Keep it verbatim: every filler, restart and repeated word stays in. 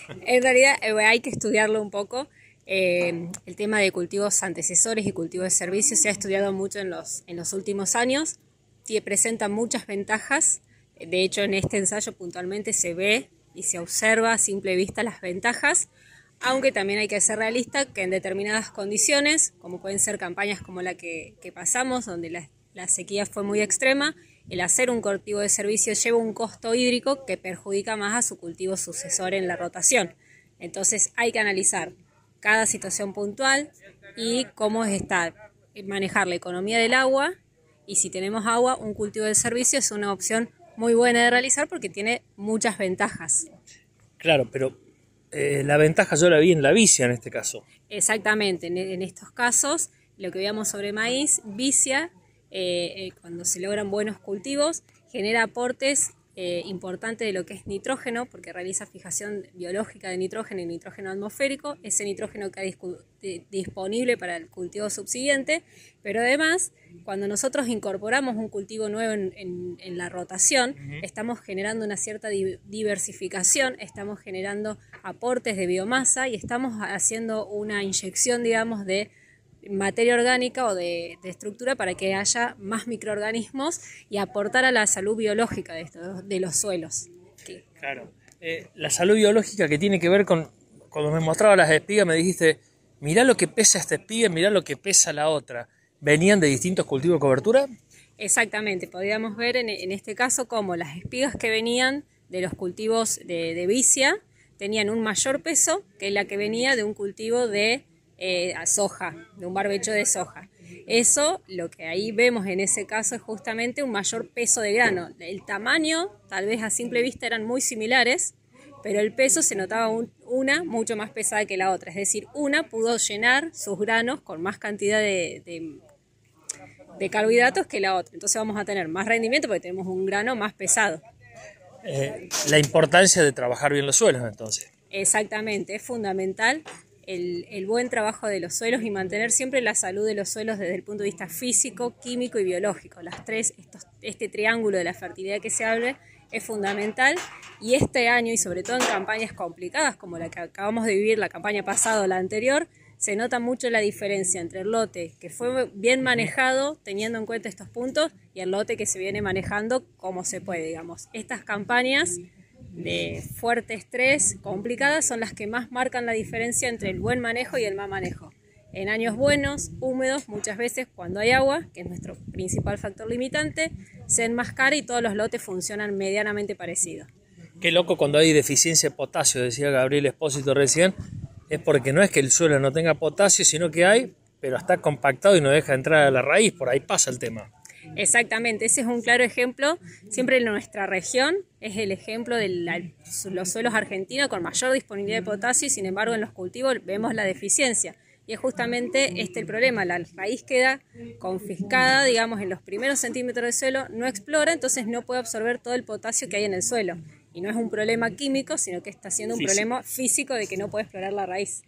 En realidad eh, hay que estudiarlo un poco. Eh, el tema de cultivos antecesores y cultivos de servicios se ha estudiado mucho en los, en los últimos años. Tie- presenta muchas ventajas. De hecho, en este ensayo puntualmente se ve y se observa a simple vista las ventajas, aunque también hay que ser realista que en determinadas condiciones, como pueden ser campañas como la que, que pasamos, donde la, la sequía fue muy extrema, el hacer un cultivo de servicio lleva un costo hídrico que perjudica más a su cultivo sucesor en la rotación. Entonces hay que analizar cada situación puntual y cómo está manejar la economía del agua, y si tenemos agua, un cultivo de servicio es una opción muy buena de realizar porque tiene muchas ventajas. Claro, pero eh, la ventaja yo la vi en la vicia en este caso. Exactamente, en, en estos casos, lo que veíamos sobre maíz, vicia, eh, eh, cuando se logran buenos cultivos, genera aportes eh, importantes de lo que es nitrógeno, porque realiza fijación biológica de nitrógeno y nitrógeno atmosférico, ese nitrógeno que hay disponible para el cultivo subsiguiente, pero además, cuando nosotros incorporamos un cultivo nuevo en, en, en la rotación, uh-huh. estamos generando una cierta di- diversificación, estamos generando aportes de biomasa y estamos haciendo una inyección, digamos, de materia orgánica o de, de estructura para que haya más microorganismos y aportar a la salud biológica de, esto, de los suelos. Okay. Claro. Eh, la salud biológica que tiene que ver con, cuando me mostraba las espigas me dijiste, mirá lo que pesa esta espiga, mirá lo que pesa la otra. ¿Venían de distintos cultivos de cobertura? Exactamente, podríamos ver en, en este caso cómo las espigas que venían de los cultivos de, de vicia tenían un mayor peso que la que venía de un cultivo de eh, soja, de un barbecho de soja. Eso, lo que ahí vemos en ese caso es justamente un mayor peso de grano. El tamaño, tal vez a simple vista eran muy similares, pero el peso se notaba un, una mucho más pesada que la otra. Es decir, una pudo llenar sus granos con más cantidad de, de, de carbohidratos que la otra. Entonces vamos a tener más rendimiento porque tenemos un grano más pesado. Eh, la importancia de trabajar bien los suelos, entonces. Exactamente, es fundamental el, el buen trabajo de los suelos y mantener siempre la salud de los suelos desde el punto de vista físico, químico y biológico. Las tres, estos, este triángulo de la fertilidad que se habla es fundamental, y este año, y sobre todo en campañas complicadas como la que acabamos de vivir, la campaña pasada o la anterior, se nota mucho la diferencia entre el lote que fue bien manejado teniendo en cuenta estos puntos y el lote que se viene manejando como se puede, digamos. Estas campañas de fuerte estrés, complicadas, son las que más marcan la diferencia entre el buen manejo y el mal manejo. En años buenos, húmedos, muchas veces cuando hay agua, que es nuestro principal factor limitante, se enmascara y todos los lotes funcionan medianamente parecidos. Qué loco cuando hay deficiencia de potasio, decía Gabriel Espósito recién, es porque no es que el suelo no tenga potasio, sino que hay, pero está compactado y no deja entrar a la raíz, por ahí pasa el tema. Exactamente, ese es un claro ejemplo. Siempre en nuestra región es el ejemplo de la, los suelos argentinos con mayor disponibilidad de potasio, y sin embargo en los cultivos vemos la deficiencia. Y es justamente este el problema, la raíz queda confiscada, digamos, en los primeros centímetros del suelo, no explora, entonces no puede absorber todo el potasio que hay en el suelo. Y no es un problema químico, sino que está siendo un físico. problema físico de que no puede explorar la raíz.